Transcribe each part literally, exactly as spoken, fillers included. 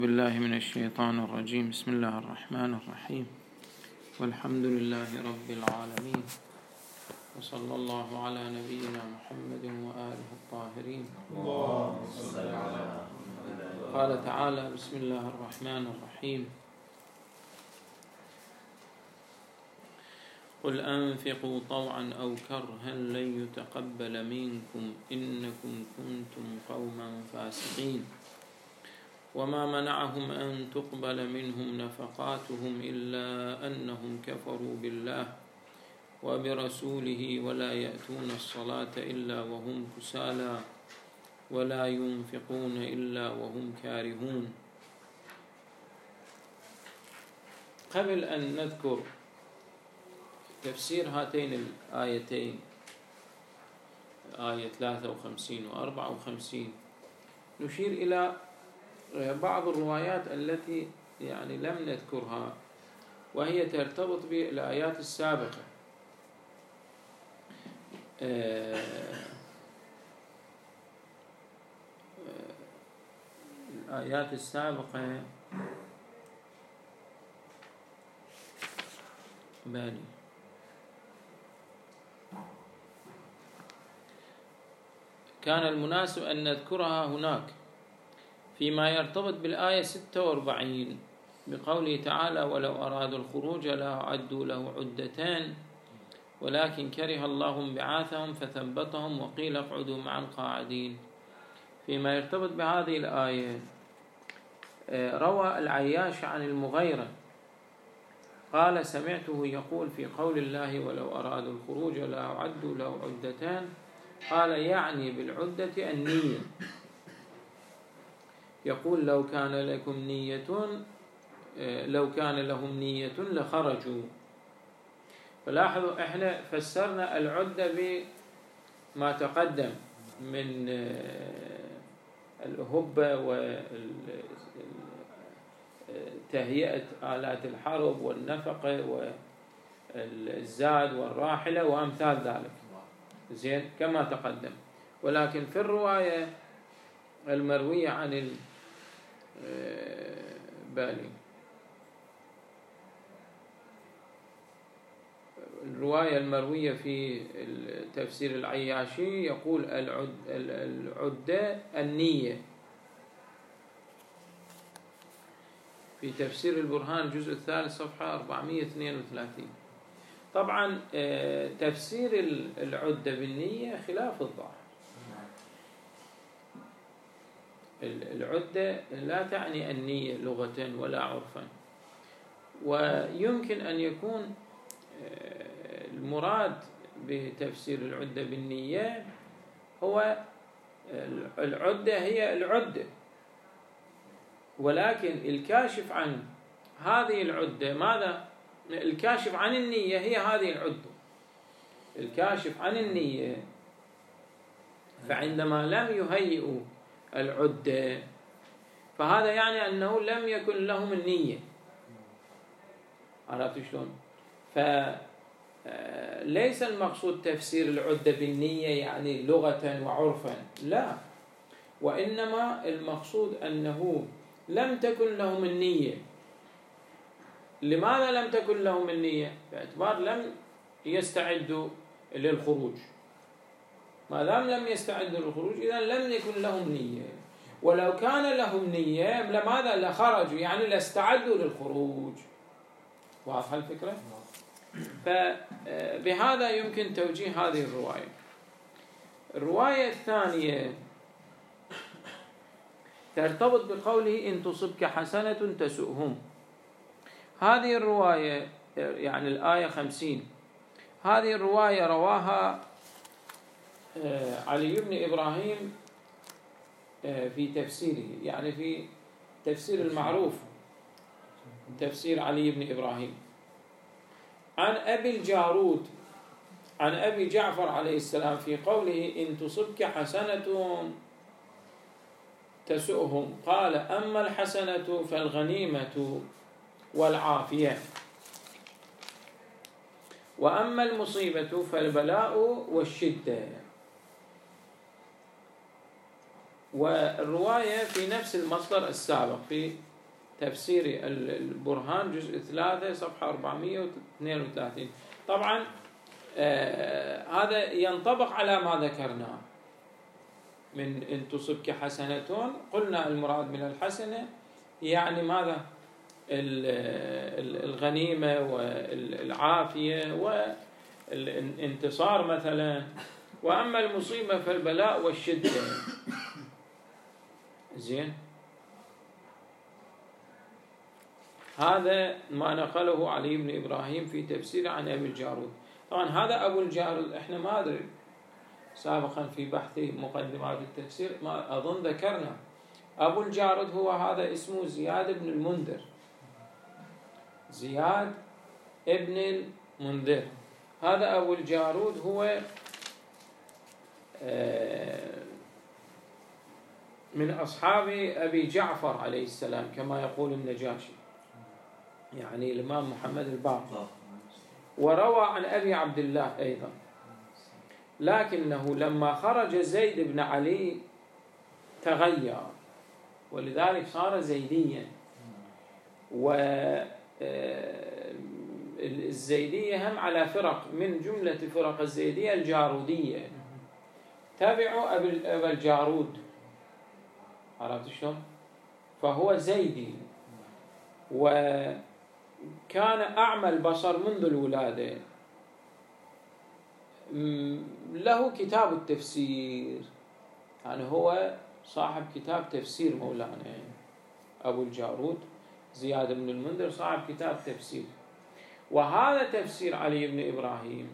بالله من الشيطان الرجيم. بسم الله الرحمن الرحيم، والحمد لله رب العالمين، وصلى الله على نبينا محمد وآله الطاهرين. قال تعالى: بسم الله الرحمن الرحيم: قل أنفقوا طوعا أو كرها لن يتقبل منكم إنكم كنتم قوما فاسقين. وما منعهم أن تقبل منهم نفقاتهم إلا أنهم كفروا بالله وبرسوله ولا يأتون الصلاة إلا وهم كسالى ولا ينفقون إلا وهم كارهون. قبل أن نذكر تفسير هاتين الآيتين، آية ثلاثة وخمسين وأربعة وخمسين، نشير إلى بعض الروايات التي يعني لم نذكرها، وهي ترتبط بالآيات السابقة. الآيات السابقة بالي كان المناسب أن نذكرها هناك فيما يرتبط بالآية ستة وأربعين بقوله تعالى: ولو أرادوا الخروج لأعدوا له عدتان ولكن كره الله بعاثهم فثبتهم وقيل اقعدوا مع القاعدين. فيما يرتبط بهذه الآية روى العياش عن المغيرة قال: سمعته يقول في قول الله: ولو أرادوا الخروج لأعدوا له عدتان، قال يعني بالعدة النية، يقول لو كان لكم نية لو كان لهم نية لخرجوا. فلاحظوا احنا فسرنا العدة بما تقدم من الهبة وتهيئة آلات الحرب والنفقة والزاد والراحلة وأمثال ذلك، زين كما تقدم. ولكن في الرواية المروية عن بالي الرواية المروية في تفسير العياشي يقول العدة النية. في تفسير البرهان الجزء الثالث صفحة أربعمائة واثنين وثلاثين. طبعا تفسير العدة بالنية خلاف الظاهر. العدة لا تعني النية لغة ولا عرفا، ويمكن أن يكون المراد بتفسير العدة بالنية هو العدة هي العدة، ولكن الكاشف عن هذه العدة ماذا؟ الكاشف عن النية هي هذه العدة. الكاشف عن النية، فعندما لم يهيئوا العدة فهذا يعني أنه لم يكن لهم النية. عرفت شلون؟ فليس المقصود تفسير العدة بالنية يعني لغة وعرفا، لا، وإنما المقصود أنه لم تكن لهم النية. لماذا لم تكن لهم النية؟ باعتبار لم يستعدوا للخروج. ما دام لم يستعدوا للخروج إذن لم يكن لهم نية، ولو كان لهم نية لماذا لخرجوا، يعني لاستعدوا للخروج. واضحة الفكرة؟ فبهذا يمكن توجيه هذه الرواية. الرواية الثانية ترتبط بقوله: إن تصبك حسنة تسؤهم. هذه الرواية يعني الآية خمسين، هذه الرواية رواها علي بن إبراهيم في تفسيره، يعني في تفسير المعروف تفسير علي بن إبراهيم، عن أبي الجارود عن أبي جعفر عليه السلام في قوله: إن تصبك حسنة تسؤهم، قال: أما الحسنة فالغنيمة والعافية، وأما المصيبة فالبلاء والشدة. والرواية في نفس المصدر السابق في تفسير البرهان جزء ثلاثة صفحة أربعمائة واثنين وثلاثين. طبعا آه هذا ينطبق على ما ذكرناه من إن تصبك حسنة، قلنا المراد من الحسنة يعني ماذا؟ الغنيمة والعافية والانتصار مثلا. وأما المصيبة فالبلاء والشدة. زين، هذا ما نقله علي بن إبراهيم في تفسير عن أبي الجارود. طبعا هذا أبو الجارود إحنا ما أدري سابقا في بحث مقدمات التفسير ما أظن ذكرنا أبو الجارود هو هذا اسمه زياد بن المنذر، زياد ابن المنذر. هذا أبو الجارود هو من أصحاب أبي جعفر عليه السلام كما يقول النجاشي، يعني الإمام محمد الباقر. وروى عن أبي عبد الله أيضا، لكنه لما خرج زيد بن علي تغير، ولذلك صار زيديا. والزيدية هم على فرق، من جملة فرق الزيدية الجارودية، تابعوا أبا الجارود، عرفت شلون؟ فهو زيدي، وكان أعمى البصر منذ الولادة. له كتاب التفسير، يعني هو صاحب كتاب تفسير مولانا أبو الجارود زياد بن المنذر، صاحب كتاب تفسير. وهذا تفسير علي بن إبراهيم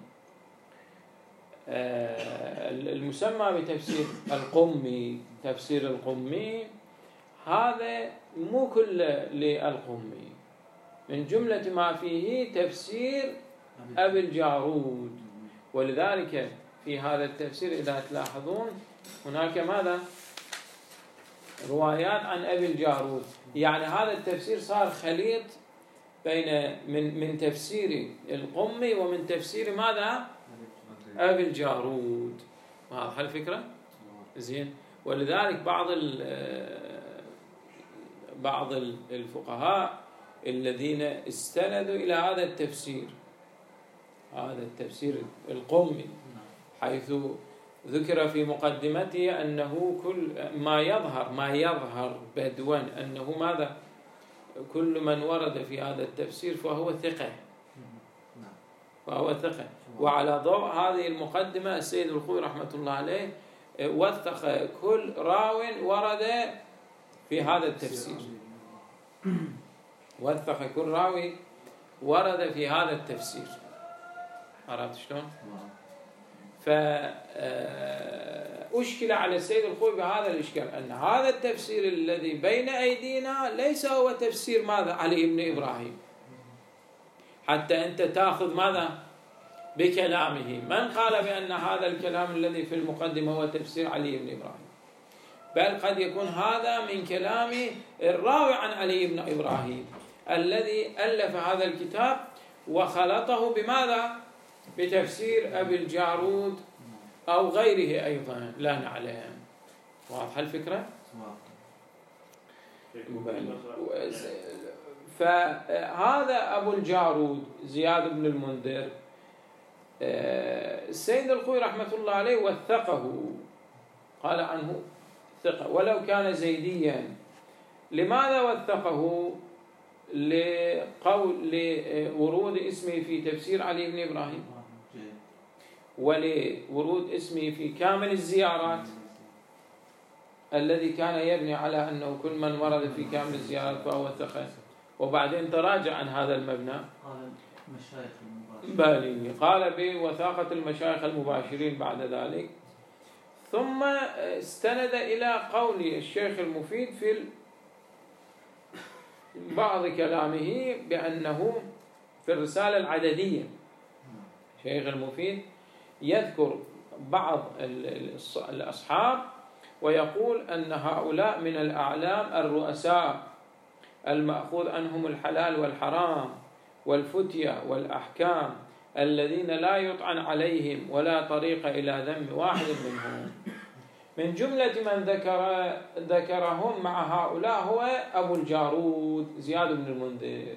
المسمى بتفسير القمي، تفسير القمي هذا مو كل للقمي، من جملة ما فيه تفسير أبي الجارود. ولذلك في هذا التفسير إذا تلاحظون هناك ماذا؟ روايات عن أبي الجارود. يعني هذا التفسير صار خليط بين من من تفسير القمي ومن تفسير ماذا؟ أبي الجارود. واضحة الفكرة؟ زين. ولذلك بعض بعض الفقهاء الذين استندوا إلى هذا التفسير، هذا التفسير القمي، حيث ذكر في مقدمته أنه كل ما يظهر ما يظهر بدوا أنه ماذا؟ كل من ورد في هذا التفسير فهو ثقة، فهو ثقة. وعلى ضوء هذه المقدمة السيد الخوي رحمة الله عليه وثق كل راو ورد في هذا التفسير، وثق كل راوي ورد في هذا التفسير. عرفت شلون؟ فأشكل على السيد الخوي بهذا الإشكال، أن هذا التفسير الذي بين أيدينا ليس هو تفسير ماذا؟ علي بن إبراهيم، حتى أنت تأخذ ماذا؟ بكلامه. من قال بأن هذا الكلام الذي في المقدمة هو تفسير علي بن إبراهيم؟ بل قد يكون هذا من كلام الراوي عن علي بن إبراهيم الذي ألف هذا الكتاب وخلطه بماذا؟ بتفسير أبي الجارود أو غيره أيضا لا نعلم. واضحة الفكرة؟ فهذا أبو الجارود زياد بن المنذر السيد الخوي رحمة الله عليه وثقه، قال عنه ثقة ولو كان زيديا. لماذا وثقه؟ لقول لورود اسمه في تفسير علي بن إبراهيم، ولورود اسمه في كامل الزيارات الذي كان يبني على أنه كل من ورد في كامل الزيارات فهو ثقة. وبعدين تراجع عن هذا المبنى، بالي قال بوثاقة المشايخ المباشرين بعد ذلك. ثم استند إلى قول الشيخ المفيد في بعض كلامه بأنه في الرسالة العددية، الشيخ المفيد يذكر بعض الأصحاب ويقول أن هؤلاء من الأعلام الرؤساء المأخوذ عنهم الحلال والحرام والفتية والأحكام الذين لا يطعن عليهم ولا طريق إلى ذم واحد منهم. من جملة من ذكر ذكرهم مع هؤلاء هو أبو الجارود زياد بن المنذر.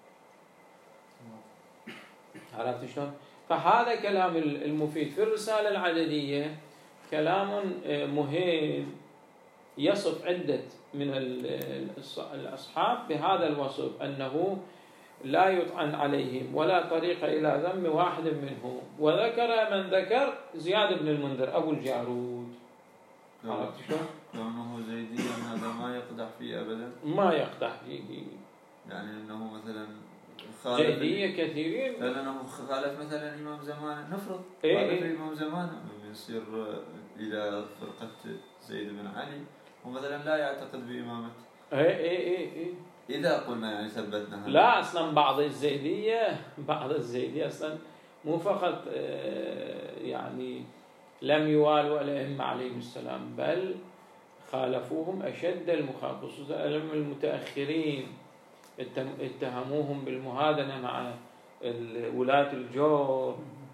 عرفت شلون؟ فهذا كلام المفيد في الرسالة العددية كلام مهم يصف عدة من الأصحاب بهذا الوصف أنه لا يطعن عليهم ولا طريق إلى ذم واحد منهم. وذكر من ذكر زياد بن المنذر أبو الجارود. عرفت شلون؟ كونه زيديا هذا ما يقدح فيه أبدا. ما يقدح فيه. يعني أنه مثلا جيدية كثيرين. لأنه خالف مثلا إمام زمانه نفرض. إيه خالف إيه. إمام زمانه يصير إلى فرقة زيد بن علي ومثلا لا يعتقد بإمامته. إيه إيه إيه إيه. إذا قلنا يعني ثبتنا هذا. لا أصلا بعض الزيدية بعض الزيدية أصلا مو فقط يعني لم يوالوا الأئمة عليهم السلام بل خالفوهم أشد المخالفة، خصوصا المتأخرين اتهموهم بالمهادنة مع ولاة الجور،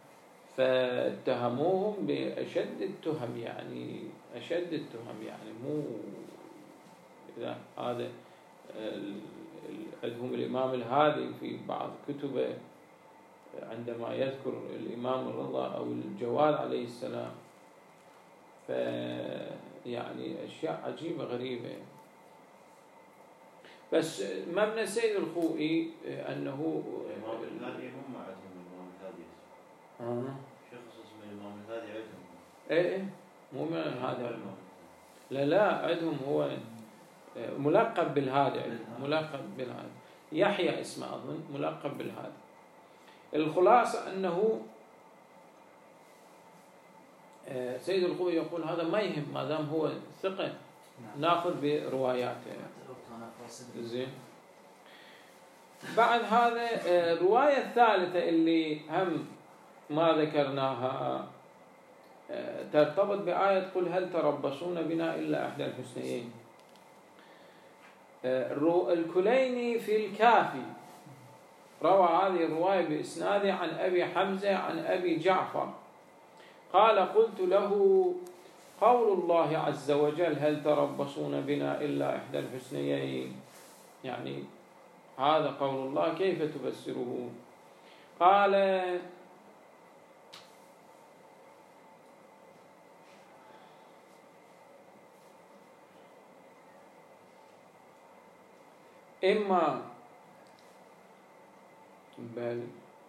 فاتهموهم بأشد التهم يعني أشد التهم يعني مو إذا هذا عندهم الإمام الهادي في بعض كتبه عندما يذكر الإمام الرضا أو الجواد عليه السلام ف يعني أشياء عجيبة غريبة. بس مبنى سيد الخوئي أنه الإمام الهادي هم عندهم الإمام الهادي آه. شخص اسمه الإمام الهادي عندهم. إيه إيه مو من هذا لا لا عندهم هو ملقب بالهادي ملقب بالهادي يحيى اسمه أظن ملقب بالهادي. الخلاصة أنه سيد الخوئي يقول هذا ما يهم ما دام هو ثقة ناخذ برواياته. زين. بعد هذا الرواية الثالثة اللي هم ما ذكرناها ترتبط بآية قل هل تربصون بنا إلا إحدى الحسنيين. الكليني في الكافي روى هذه الرواية بإسناده عن أبي حمزة عن أبي جعفر قال قلت له قول الله عز وجل هل تربصون بنا إلا إحدى الحسنيين يعني هذا قول الله كيف تفسره؟ قال إما بل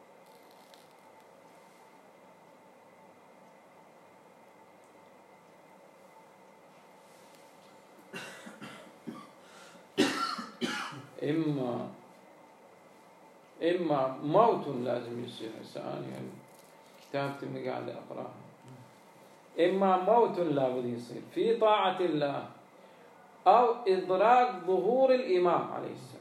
إما إما موت لازم يصير هسه أنا يعني كتابتي اللي قاعد أقرأها إما موت لابد يصير في طاعة الله أو إدراك ظهور الإمام عليه السلام.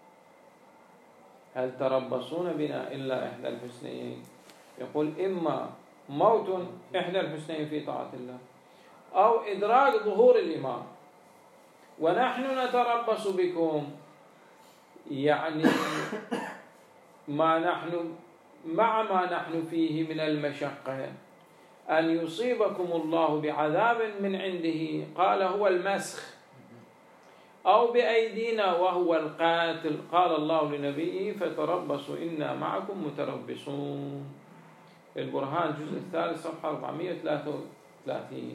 هل تربصون بنا إلا إحدى الحسنيين يقول إما موت إحدى الحسنيين في طاعة الله أو إدراك ظهور الإمام ونحن نتربص بكم يعني ما نحن مع ما نحن فيه من المشقة أن يصيبكم الله بعذاب من عنده قال هو المسخ أو بأيدينا وهو القاتل قال الله لنبيه فتربصوا إنا معكم متربصون. البرهان الجزء الثالث صفحة أربعمائة وثلاثة وثلاثين.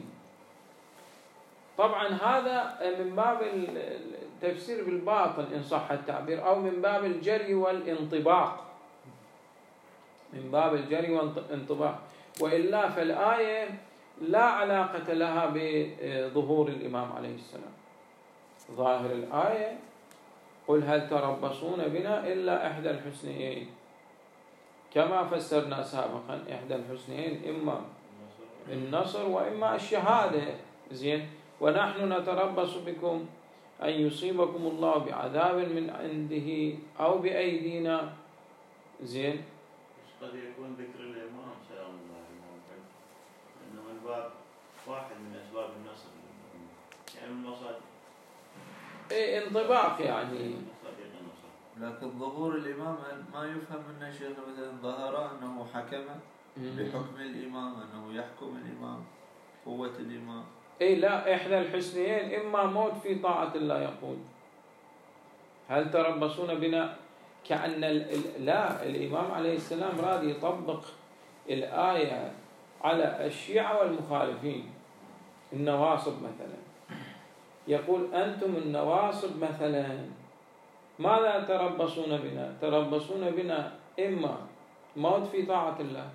طبعا هذا من باب التفسير بالباطن إن صح التعبير أو من باب الجري والانطباق من باب الجري والانطباق وإلا فالآية لا علاقة لها بظهور الإمام عليه السلام. ظاهر الآية قل هل تربصون بنا إلا إحدى الحسنيين كما فسرنا سابقا إحدى الحسنيين إما النصر وإما الشهادة. زين. ونحن نتربص بكم أن يصيبكم الله بعذاب من عنده أو بأيدينا. زين. قد يكون ذكر الإمام سلام الله عليه إنه الباب واحد من أسباب النصر يعني من مصادر إيه انطباق يعني. لكن ظهور الإمام ما يفهم منه شيخ مثلا ظهر أنه حكم بحكم الإمام أنه يحكم الإمام قوة الإمام اي لا، احدى الحسنيين، اما موت في طاعة الله. يقول هل تربصون بنا، كأن ال... لا، الإمام عليه السلام راد يطبق الآية على الشيعة والمخالفين. النواصب مثلا، يقول أنتم النواصب مثلا ماذا تربصون بنا؟ تربصون بنا إما موت في طاعة الله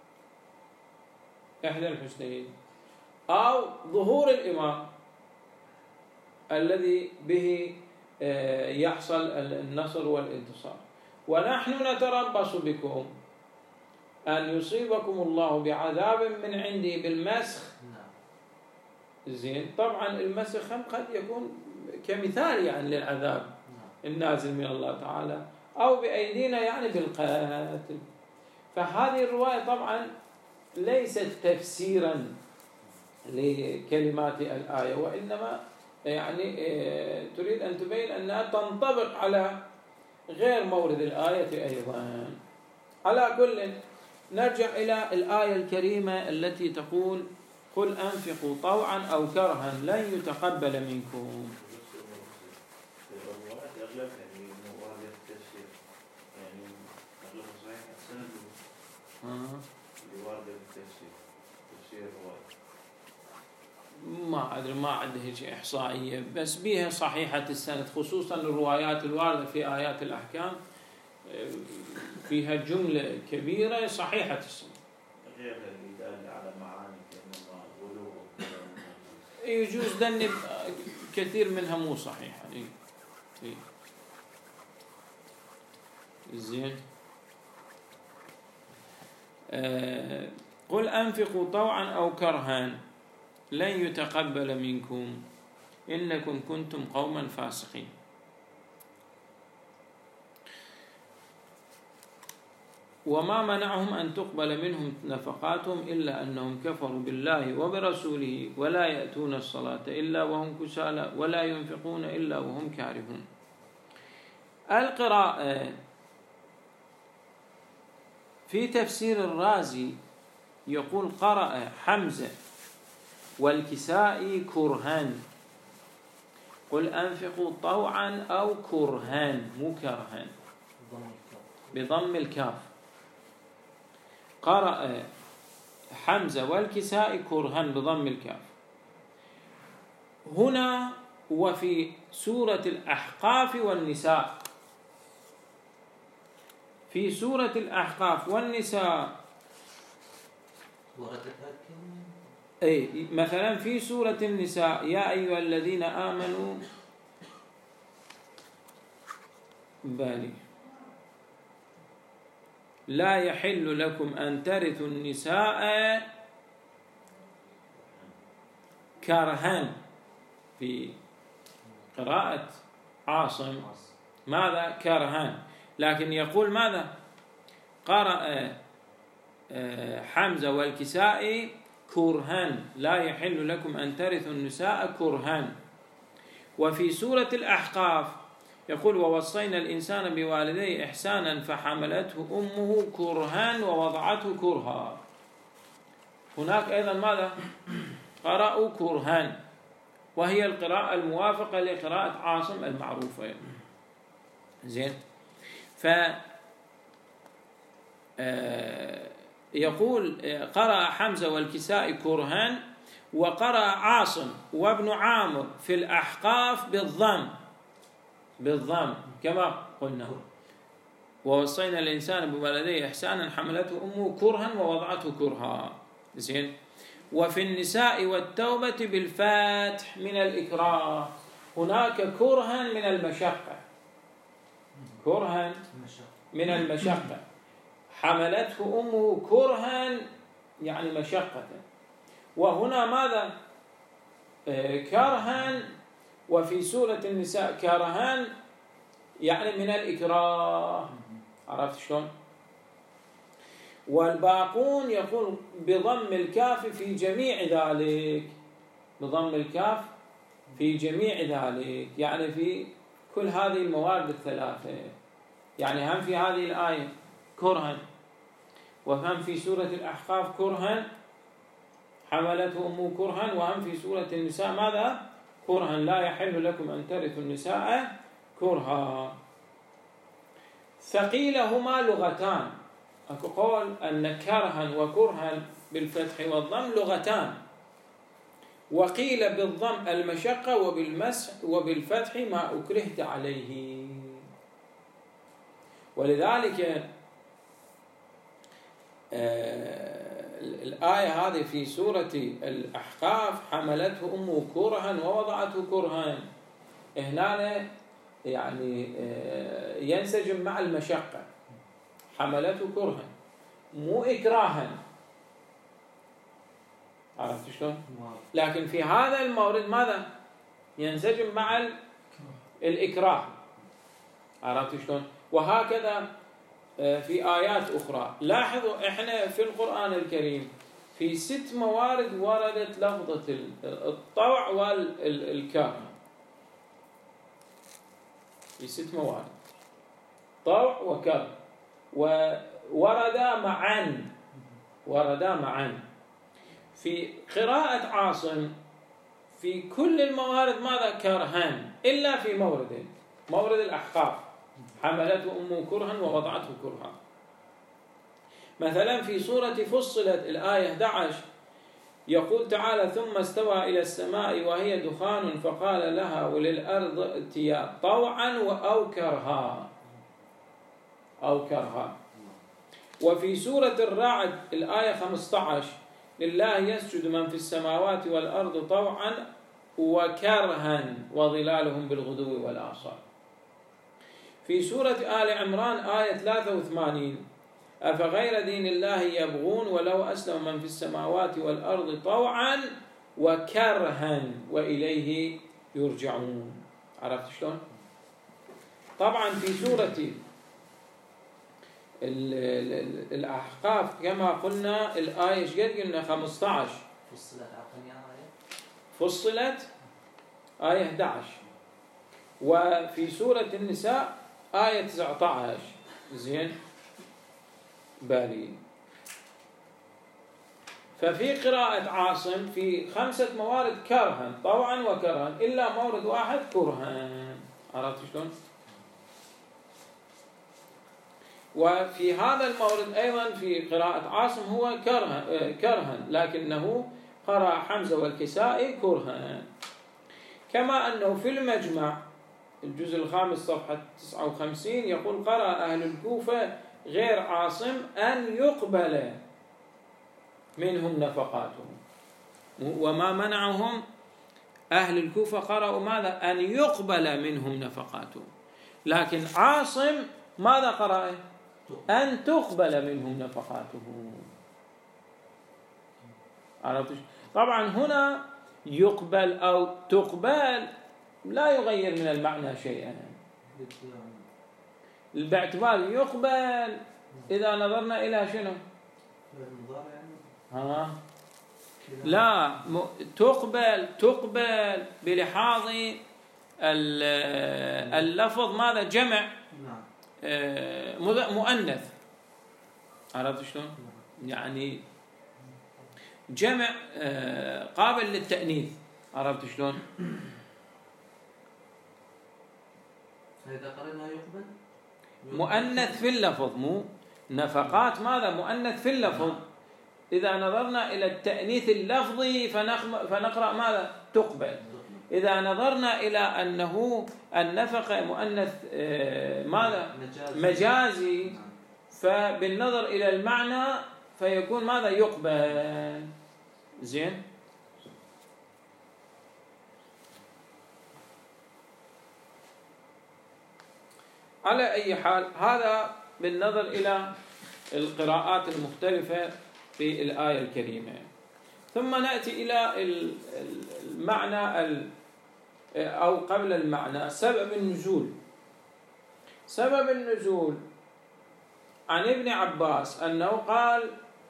إحدى الحسنيين، أو ظهور الإمام الذي به يحصل النصر والانتصار. ونحن نتربص بكم أن يصيبكم الله بعذاب من عندي بالمسخ. زين، طبعا المسخ قد يكون كمثال يعني للعذاب النازل من الله تعالى، أو بأيدينا يعني بالقتل. فهذه الرواية طبعا ليست تفسيرا لكلمات الآية، وإنما يعني تريد أن تبين أنها تنطبق على غير مورد الآية أيضا. على كل، نرجع إلى الآية الكريمة التي تقول قل أنفقوا طوعا أو كرها لن يتقبل منكم. ما أدري، ما عنده هيك إحصائية، بس بيها صحيحة السند، خصوصا الروايات الواردة في آيات الأحكام فيها جملة كبيرة صحيحة السند. غير اللي دال على معاني كأنما غلو يجوز ذنب كثير منها مو صحيحة. إيه. إيه. زين. آه قل أنفقوا طوعا أو كرها لن يتقبل منكم إنكم كنتم قوما فاسقين. وما منعهم أن تقبل منهم نفقاتهم إلا أنهم كفروا بالله وبرسوله ولا يأتون الصلاة إلا وهم كسالى ولا ينفقون إلا وهم كارهون. القراءة في تفسير الرازي يقول قرأ حمزة والكسائي كرهان، قل أنفقوا طوعا أو كرهان مو كرهان بضم الكاف. قرأ حمزة والكسائي كرهان بضم الكاف. هنا وفي سورة الأحقاف والنساء، في سورة الأحقاف والنساء أي مثلا في سورة النساء يا أيها الذين آمنوا بالي لا يحل لكم أن ترثوا النساء كرها، في قراءة عاصم ماذا كرها، لكن يقول ماذا قرأ حمزة والكسائي كرهان لا يحل لكم أن ترثوا النساء كرهان. وفي سورة الأحقاف يقول ووصينا الإنسان بوالديه إحسانا فحملته أمه كرهان ووضعته كرها. هناك أيضا ماذا قرأوا كرهان، وهي القراءة الموافقة لقراءة عاصم المعروفة. زين. ف يقول قرأ حمزة والكسائي كرهان، وقرأ عاصم وابن عامر في الأحقاف بالضم بالضم كما قلنا ووصينا الإنسان بوالديه إحسانا حملته أمه كرها ووضعته كرها. زين. وفي النساء والتوبة بالفاتح من الإكراه، هناك كرها من المشقة، كرها من المشقة حملته أمه كرها يعني مشقة. وهنا ماذا كرها، وفي سورة النساء كرها يعني من الإكراه. عرفت شلون؟ والباقون يقول بضم الكاف في جميع ذلك، بضم الكاف في جميع ذلك يعني في كل هذه الموارد الثلاثة، يعني هم في هذه الآية كرها، وهم في سورة الأحقاف كرها حملته أمه كرها، وهم في سورة النساء ماذا؟ كرها، لا يحل لكم أن ترثوا النساء كرها. ثقيلهما لغتان، أكو قول أن كرها وكرها بالفتح والضم لغتان، وقيل بالضم المشقة وبالمسح وبالفتح ما أكرهت عليه. ولذلك آه الآية هذه في سورة الأحقاف حملته أمه كرها ووضعته كرها، هنا يعني آه ينسجم مع المشقة، حملته كرها مو إكراها، عرفت شلون؟ لكن في هذا المورد ماذا؟ ينسجم مع الإكراه، عرفت شلون؟ وهكذا في آيات أخرى. لاحظوا إحنا في القرآن الكريم في ست موارد وردت لفظة الطوع والكره، في ست موارد طوع وكره، ووردا معا، وردا معا. في قراءة عاصم في كل الموارد ماذا؟ كرهان، إلا في موردين، مورد الأحقاف حملته أمه كرها ووضعته كرها. مثلا في سورة فصلت الآية أحد عشر يقول تعالى ثم استوى إلى السماء وهي دخان فقال لها وللأرض ائتيا طوعا أو كرها، أو كرها. وفي سورة الرعد الآية خمسة عشر لله يسجد من في السماوات والأرض طوعا وكرها وظلالهم بالغدو والآصال. في سورة آل عمران آية ثلاثة وثمانين أفغير دين الله يبغون ولو أسلم من في السماوات والأرض طوعا وكرها وإليه يرجعون. عرفت شلون؟ طبعا في سورة الأحقاف كما قلنا الآية ايش قد قلنا؟ خمسة عشر فصلت فصلت آية أحد عشر. وفي سورة النساء آية تسعة عشر. زين بالي. ففي قراءة عاصم في خمسة موارد كرها طوعا وكرها، إلا مورد واحد كرها. عرفت شلون؟ وفي هذا المورد أيضا في قراءة عاصم هو كرها, كرها لكنه قرأ حمزة والكسائي كرها. كما أنه في المجمع الجزء الخامس صفحة تسعة وخمسين يقول قرأ أهل الكوفة غير عاصم أن يقبل منهم نفقاتهم، وما منعهم أهل الكوفة قرأوا ماذا؟ أن يقبل منهم نفقاتهم. لكن عاصم ماذا قرأ؟ أن تقبل منهم نفقاتهم. عرفتش؟ طبعا هنا يقبل أو تقبل لا يغير من المعنى شيئا، باعتبار يقبل إذا نظرنا إلى شنو؟ ها؟ لا، تقبل تقبل بلحاظ اللفظ ماذا؟ جمع مؤنث. عرفت شلون؟ يعني جمع قابل للتأنيث. عرفت شلون؟ فإذا قرأنا يقبل مؤنث في اللفظ، مو نفقات ماذا؟ مؤنث في اللفظ. إذا نظرنا إلى التأنيث اللفظي فنقرأ ماذا؟ تقبل. إذا نظرنا إلى أنه النفقة مؤنث ماذا؟ مجازي، فبالنظر إلى المعنى فيكون ماذا؟ يقبل. زين؟ على أي حال هذا بالنظر إلى القراءات المختلفة في الآية الكريمة. ثم نأتي إلى المعنى أو قبل المعنى سبب النزول. سبب النزول عن ابن عباس أنه قال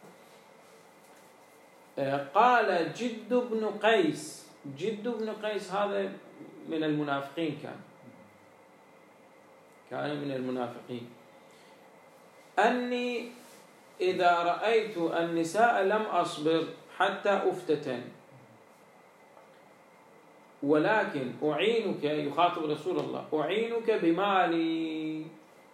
قال جد بن قيس، جد بن قيس هذا من المنافقين، كان كان من المنافقين، أني إذا رأيت النساء لم أصبر حتى أفتتن، ولكن أعينك، يخاطب رسول الله، أعينك بمالي.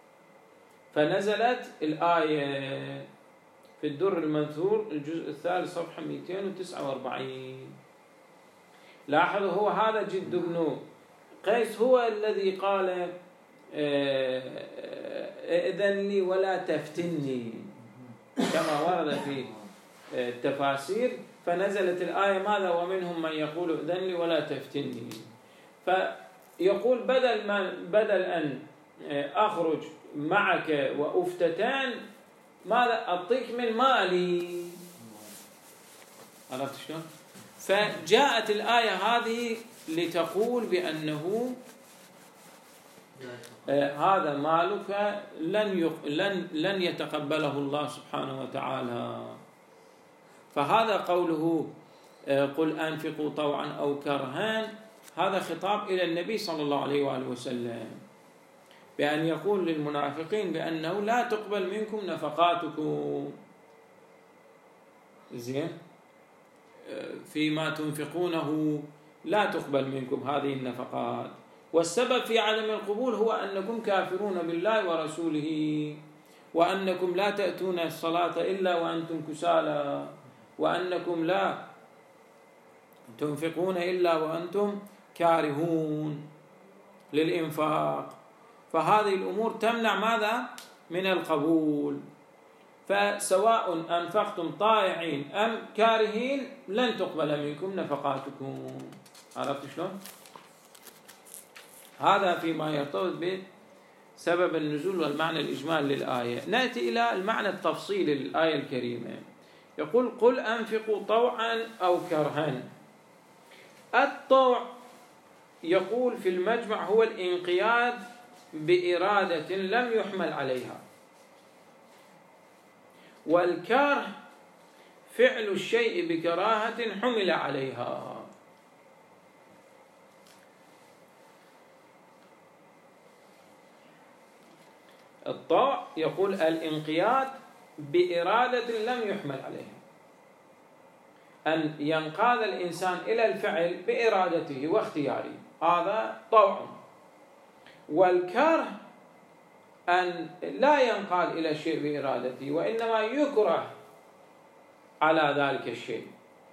فنزلت الآية في الدر المنثور الجزء الثالث صفحة مئتين وتسعة وأربعين. لاحظوا هو هذا جد بن قيس هو الذي قال ائذن لي ولا تفتني كما ورد في التفاسير. فنزلت الآية ماذا؟ ومنهم من يقول ائذن لي ولا تفتني. فيقول بدل ما بدل أن أخرج معك وأفتتان ماذا؟ أعطيك من مالي. عرفت شلون؟ فجاءت الآية هذه لتقول بأنه آه هذا مالك لن يق... لن لن يتقبله الله سبحانه وتعالى. فهذا قوله آه قل أنفقوا طوعا أو كرها، هذا خطاب إلى النبي صلى الله عليه وآله وسلم، بأن يقول للمنافقين بأنه لا تقبل منكم نفقاتكم، زين، فيما تنفقونه لا تقبل منكم هذه النفقات. والسبب في عدم القبول هو أنكم كافرون بالله ورسوله، وأنكم لا تأتون الصلاة إلا وأنتم كسالى، وأنكم لا تنفقون إلا وأنتم كارهون للإنفاق. فهذه الأمور تمنع ماذا؟ من القبول. فسواء أنفقتم طائعين أم كارهين لن تقبل منكم نفقاتكم. عرفت شلون؟ هذا فيما يرتبط بسبب النزول والمعنى الإجمالي للآية. نأتي إلى المعنى التفصيلي للآية الكريمة. يقول قل أنفقوا طوعا أو كرها. الطوع يقول في المجمع هو الانقياد بإرادة لم يحمل عليها، والكره فعل الشيء بكراهة حمل عليها. الطوع يقول الانقياد بإرادة لم يحمل عليها، أن ينقاد الإنسان إلى الفعل بإرادته واختياره، هذا طوع. والكره أن لا ينقاد إلى الشيء بإرادته، وإنما يكره على ذلك الشيء.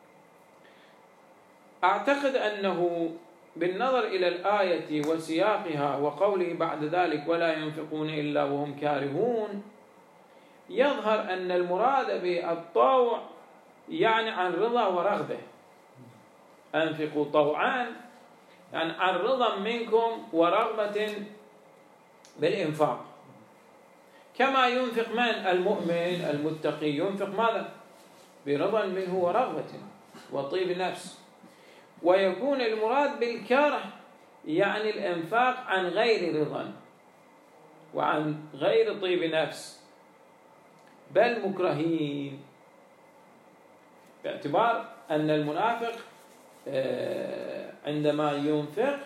أعتقد أنه بالنظر إلى الآية وسياقها وقوله بعد ذلك ولا ينفقون إلا وهم كارهون، يظهر أن المراد بالطوع يعني عن رضا ورغبة. أنفقوا طوعا يعني عن رضا منكم ورغبة بالإنفاق، كما ينفق من المؤمن المتقي ينفق ماذا؟ برضا منه ورغبة وطيب نفس. ويكون المراد بالكره يعني الإنفاق عن غير رضا وعن غير طيب نفس، بل مكرهين، باعتبار أن المنافق عندما ينفق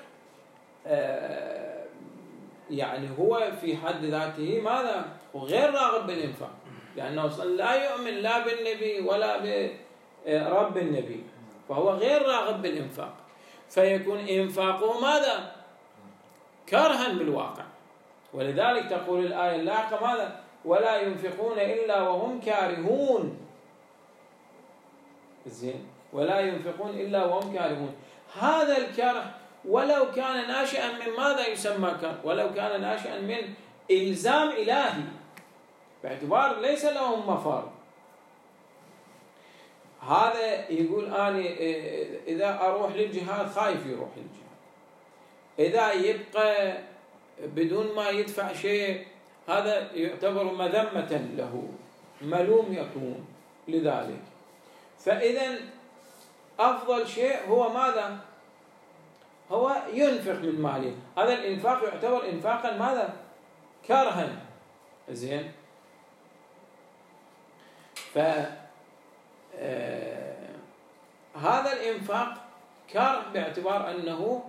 يعني هو في حد ذاته ماذا؟ غير راغب بالإنفاق، لأنه لا يؤمن لا بالنبي ولا برب النبي، فهو غير راغب بالإنفاق، فيكون إنفاقه ماذا؟ كرها بالواقع. ولذلك تقول الآية اللاحقة ماذا؟ ولا ينفقون إلا وهم كارهون. زين، ولا ينفقون إلا وهم كارهون. هذا الكره ولو كان ناشئا من ماذا يسمى كره؟ ولو كان ناشئا من إلزام إلهي، باعتبار ليس لهم مفر. هذا يقول أنا إذا أروح للجهاد خايف يروح للجهاد، إذا يبقى بدون ما يدفع شيء هذا يعتبر مذمة له، ملوم يكون لذلك. فإذا أفضل شيء هو ماذا؟ هو ينفق من ماله. هذا الإنفاق يعتبر إنفاقا ماذا؟ كرها. زين، فهذا آه الإنفاق كره باعتبار أنه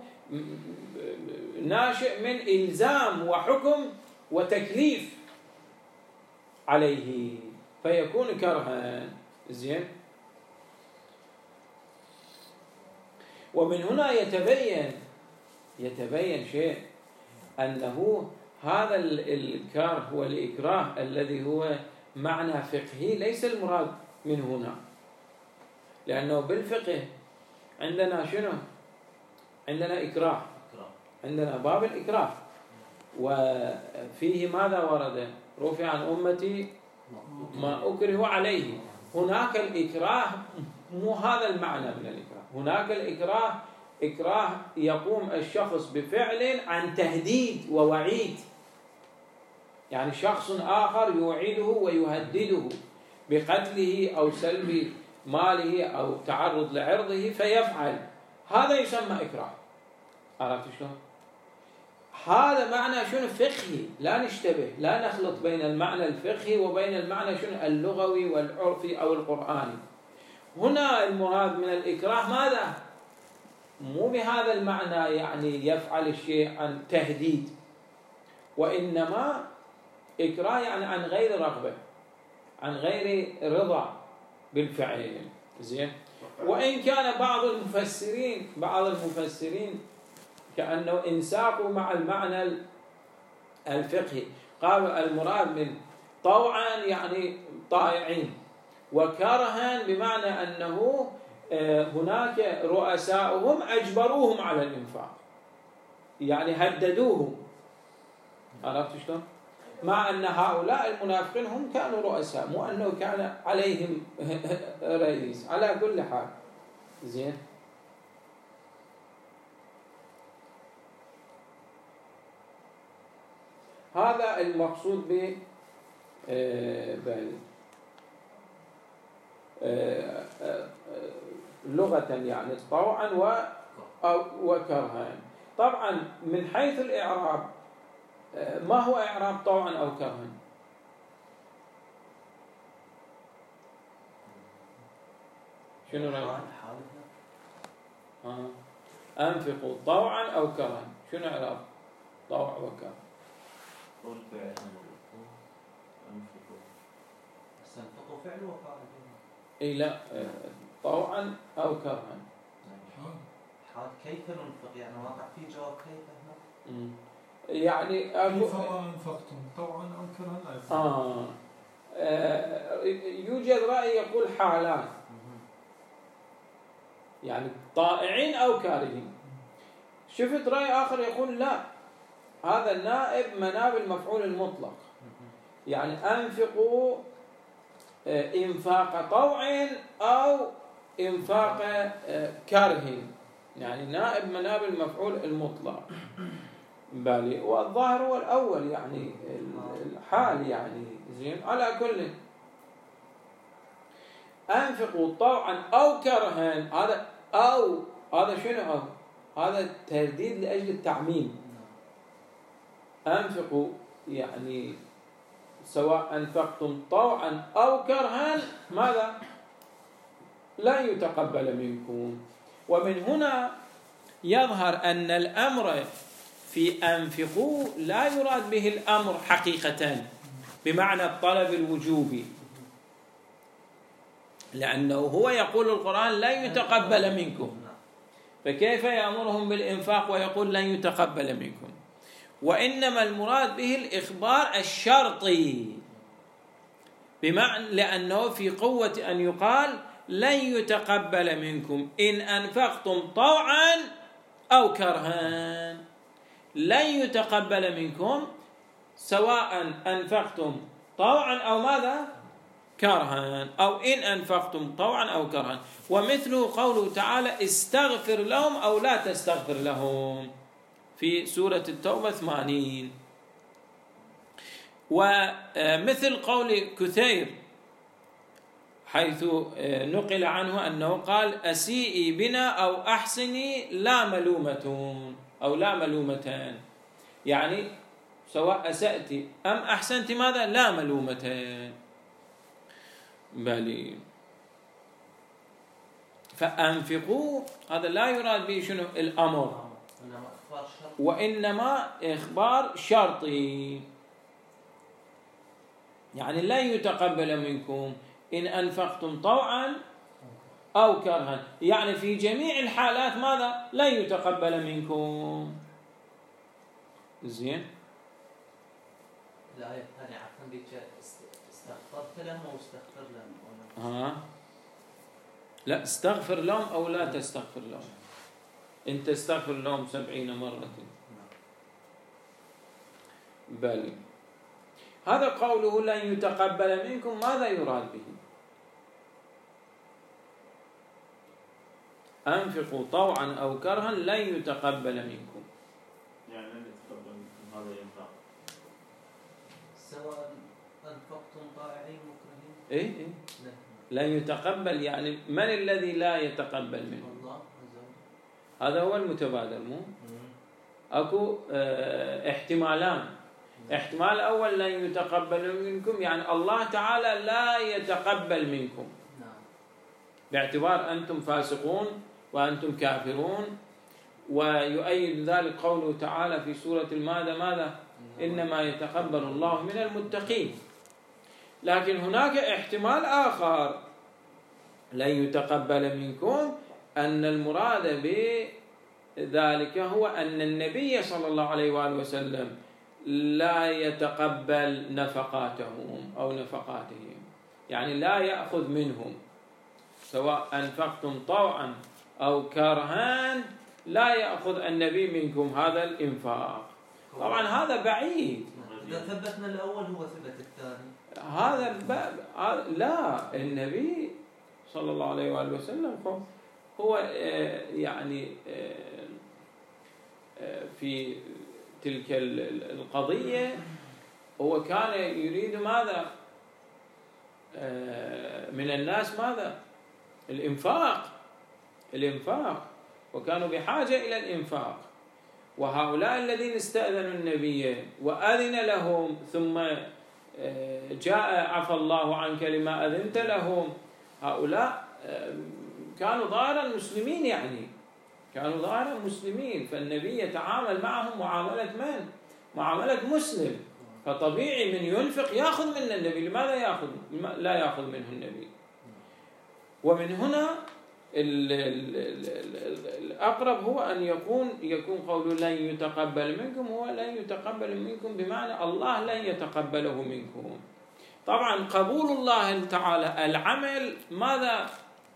ناشئ من إلزام وحكم وتكليف عليه، فيكون كرها. زين، ومن هنا يتبين يتبين شيء، أنه هذا الإنكار هو الإكراه الذي هو معنى فقهي ليس المراد من هنا، لأنه بالفقه عندنا شنو؟ عندنا إكراه، عندنا باب الإكراه، وفيه ماذا ورد؟ رفع عن أمتي ما أكره عليه. هناك الإكراه مو هذا المعنى من الإكراه، هناك الإكراه إكراه يقوم الشخص بفعل عن تهديد ووعيد، يعني شخص آخر يوعده ويهدده بقتله أو سلب ماله أو تعرض لعرضه فيفعل، هذا يسمى إكراه. عرفت شلون؟ هذا معنى شنو؟ فقهي، لا نشتبه، لا نخلط بين المعنى الفقهي وبين المعنى شنو؟ اللغوي والعرفي أو القرآني. هنا المراد من الإكراه ماذا؟ مو بهذا المعنى يعني يفعل الشيء عن تهديد، وإنما إكراه يعني عن غير رغبة، عن غير رضا بالفعل. زين. وإن كان بعض المفسرين بعض المفسرين كأنه انساقوا مع المعنى الفقهي، قالوا المراد من طوعا يعني طائعين، وكرها بمعنى أنه هناك رؤساؤهم أجبروهم على الإنفاق، يعني هددوهم. عرفت شلون؟ مع أن هؤلاء المنافقين هم كانوا رؤساء، مو أنه كان عليهم رئيس. على كل حال زين. هذا المقصود ب لغة يعني طوعا وكرها. طبعا من حيث الإعراب، ما هو إعراب طوعا أو كرها؟ شنو رأيك؟ آه. أنفقوا طوعا أو كرها، شنو إعراب طوع وكرها؟ قول فعل أنفقوا، بس أنفقوا فعل وفاعل. إيه لا، طوعا أو كرها. حال كيف ننفق يعني واقع في جواب كيف هنا؟ يعني كيف ما أنفقتم طوعا أو كرها؟ آه. آه يوجد رأي يقول حالان، يعني طائعين أو كارهين. شفت رأي آخر يقول لا، هذا النائب مناب المفعول المطلق، يعني أنفقوا إنفاق طوع أو إنفاق كره، يعني نائب مناب المفعول المطلق. بالي والظاهر هو الأول، يعني الحال يعني زين. على كل أنفقوا طوعا أو كرها، هذا أو هذا شنو؟ أو هذا ترديد لأجل التعميم. أنفقوا يعني سواء أنفقتم طوعا أو كرها ماذا؟ لا يتقبل منكم. ومن هنا يظهر أن الأمر في أنفقوا لا يراد به الأمر حقيقة بمعنى الطلب الوجوبي، لأنه هو يقول القرآن لن يتقبل منكم، فكيف يأمرهم بالإنفاق ويقول لن يتقبل منكم؟ وإنما المراد به الإخبار الشرطي، بمعنى لأنه في قوة أن يقال لن يتقبل منكم إن أنفقتم طوعا أو كرها، لن يتقبل منكم سواء أنفقتم طوعا أو ماذا؟ كرها، أو إن أنفقتم طوعا أو كرها. ومثله قوله تعالى استغفر لهم أو لا تستغفر لهم في سورة التوبة ثمانين. ومثل قول كثير حيث نقل عنه أنه قال أسيئي بنا أو أحسني لا ملومة أو لا ملومتان، يعني سواء أسأت أم أحسنت ماذا؟ لا ملومتان. بل فأنفقوا هذا لا يراد به شنو؟ الأمر، وإنما إخبار شرطي، يعني لا يتقبل منكم إن أنفقتم طوعا أو كرها، يعني في جميع الحالات ماذا؟ لن يتقبل منكم. زين. الآية الثانية عفوا بيك استغفرت لهم أو استغفر لهم؟ ها لا، استغفر لهم أو لا تستغفر لهم. أنت استغفر لهم سبعين مرة. بل هذا قوله لن يتقبل منكم ماذا يراد به؟ أنفقوا طوعا أو كرها لن يتقبل منكم. يعني لن يتقبل منكم هذا ينفع سواء أنفقتم طائعين مكرهين. إيه إيه لن يتقبل، يعني من الذي لا يتقبل منه؟ الله. هذا هو المتبادل. مو أكو اه احتمالان. احتمال أول لن يتقبل منكم يعني الله تعالى لا يتقبل منكم باعتبار أنتم فاسقون وأنتم كافرون. ويؤيد ذلك قوله تعالى في سورة المائدة ماذا؟ إنما يتقبل الله من المتقين. لكن هناك احتمال آخر لن يتقبل منكم، أن المراد بذلك هو أن النبي صلى الله عليه وآله وسلم لا يتقبل نفقاتهم أو نفقاتهم، يعني لا يأخذ منهم سواء أنفقتم طوعا أو كرها، لا يأخذ النبي منكم هذا الإنفاق. طبعا هذا بعيد. إذا ثبتنا الأول هو ثبت الثاني. هذا الباب لا، النبي صلى الله عليه وآله وسلم هو يعني في تلك القضية هو كان يريد ماذا من الناس؟ ماذا؟ الإنفاق. الإنفاق، وكانوا بحاجة إلى الإنفاق. وهؤلاء الذين استأذنوا النبي وأذن لهم ثم جاء عفى الله عنك لما أذنت لهم، هؤلاء كانوا ظاهر المسلمين، يعني كانوا ظاهر المسلمين، فالنبي يتعامل معهم معاملة من؟ معاملة مسلم. فطبيعي من ينفق يأخذ من النبي. لماذا يأخذ؟ لا يأخذ منه النبي. ومن هنا الأقرب هو أن يكون يكون قوله لن يتقبل منكم هو لن يتقبل منكم بمعنى الله لن يتقبله منكم. طبعا قبول الله تعالى العمل ماذا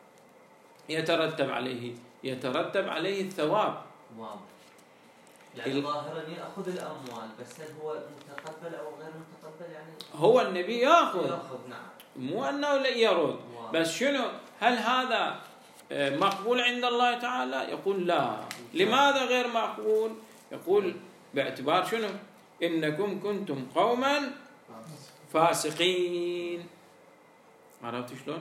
يترتب عليه؟ يترتب عليه الثواب. واضح. يعني ظاهرا يأخذ الأموال، بس هل هو متقبل أو غير متقبل؟ يعني هو النبي يأخذ. يأخذ نعم. مو أنه لا يرد. بس شنو؟ هل هذا مقبول عند الله تعالى؟ يقول لا. لماذا غير مقبول؟ يقول باعتبار شنو؟ إنكم كنتم قوما فاسقين. عرفت شلون؟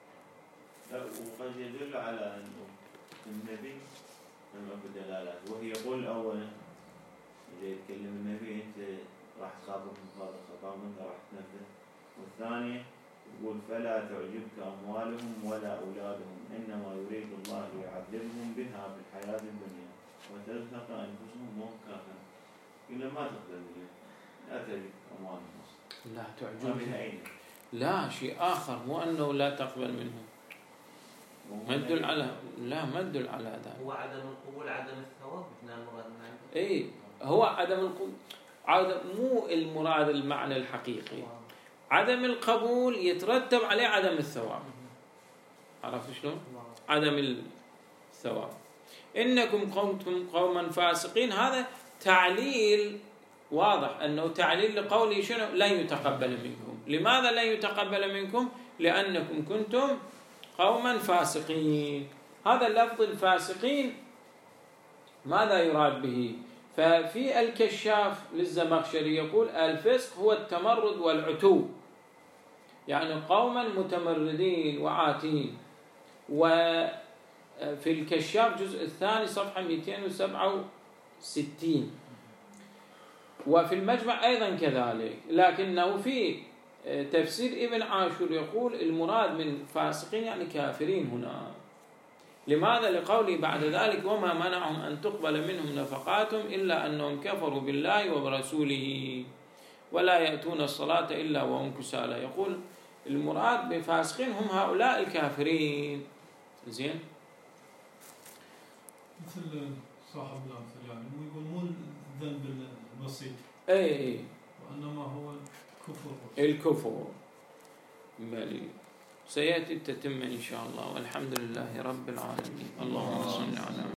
وقد يدل على أنه النبي لما بدلالات، وهي يقول أولا إذا يتكلم النبي أنت راح تخاطب هذا خطاب منك راح تنفذ، والثانية يقول فلا تعجبك أموالهم ولا أولادهم إنما يريد الله ليعذبهم بها في الحياة الدنيا وتزهق أنفسهم وهم كافرون. إلا ما تقبل منه، لا تعجبك أموالهم، لا تعجبك، لا شيء آخر، مو أنه لا تقبل منهم. ما يدل على لا ما يدل على ذلك. هو عدم القبول عدم الثواب من المراد من عنده. إيه هو عدم القبول، عدم مو المراد المعنى الحقيقي. عدم القبول يترتب عليه عدم الثواب. عرفت شلون؟ عدم الثواب. إنكم كنتم قوما فاسقين، هذا تعليل واضح أنه تعليل لقوله شنو؟ لن يتقبل منكم. لماذا لن يتقبل منكم؟ لأنكم كنتم قوما فاسقين. هذا اللفظ الفاسقين ماذا يراد به؟ ففي الكشاف للزمخشري يقول الفسق هو التمرد والعتو، يعني قوما متمردين وعاتين. وفي الكشاف جزء الثاني صفحة مئتين وسبعة وستين، وفي المجمع أيضا كذلك. لكنه في تفسير ابن عاشور يقول المراد من فاسقين يعني كافرين هنا. لماذا؟ لقوله بعد ذلك وما منعهم أن تقبل منهم نفقاتهم إلا أنهم كفروا بالله وبرسوله ولا يأتون الصلاة إلا وهم كسالى. يقول المراد بفاسقين هم هؤلاء الكافرين زين. مثل صاحب الأمثل يعني مو يقول مو الذنب البسيط اي وإنما هو الكفر الكفر. بل سيأتي التتمة إن شاء الله، والحمد لله رب العالمين. اللهم صل على